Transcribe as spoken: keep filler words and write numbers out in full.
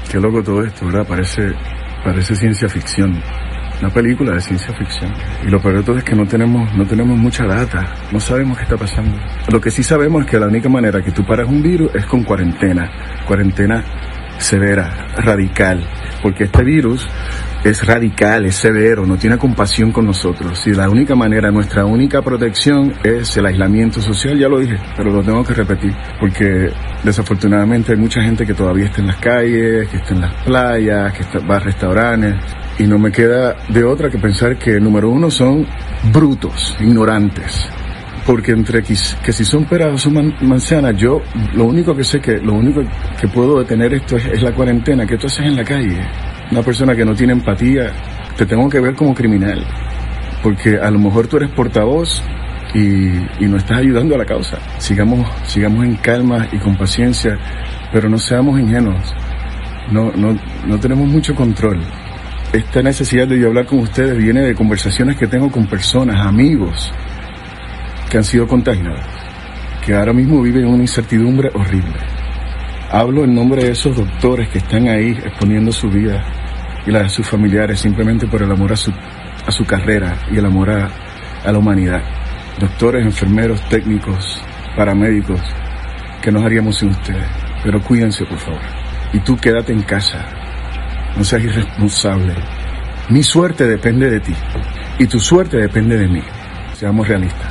Qué loco todo esto, ¿verdad? Parece, parece ciencia ficción. Una película de ciencia ficción. Y lo peor de todo es que no tenemos, no tenemos mucha data. No sabemos qué está pasando. Lo que sí sabemos es que la única manera que tú paras un virus es con cuarentena. Cuarentena severa, radical. Porque este virus es radical, es severo, no tiene compasión con nosotros. Y la única manera, nuestra única protección es el aislamiento social. Ya lo dije, pero lo tengo que repetir. Porque desafortunadamente hay mucha gente que todavía está en las calles, que está en las playas, que está, va a restaurantes. Y no me queda de otra que pensar que, número uno, son brutos, ignorantes. Porque entre que, que si son peras o son man, manzanas, yo lo único que sé que, lo único que puedo detener esto es, es la cuarentena. ¿Qué tú haces en la calle? Una persona que no tiene empatía, te tengo que ver como criminal. Porque a lo mejor tú eres portavoz y, y no estás ayudando a la causa. Sigamos, sigamos en calma y con paciencia, pero no seamos ingenuos. No, no, no tenemos mucho control. Esta necesidad de yo hablar con ustedes viene de conversaciones que tengo con personas, amigos, que han sido contagiados, que ahora mismo viven una incertidumbre horrible. Hablo en nombre de esos doctores que están ahí exponiendo su vida y la de sus familiares simplemente por el amor a su, a su carrera y el amor a, a la humanidad. Doctores, enfermeros, técnicos, paramédicos, ¿qué nos haríamos sin ustedes? Pero cuídense, por favor. Y tú quédate en casa. No seas irresponsable. Mi suerte depende de ti y tu suerte depende de mí. Seamos realistas.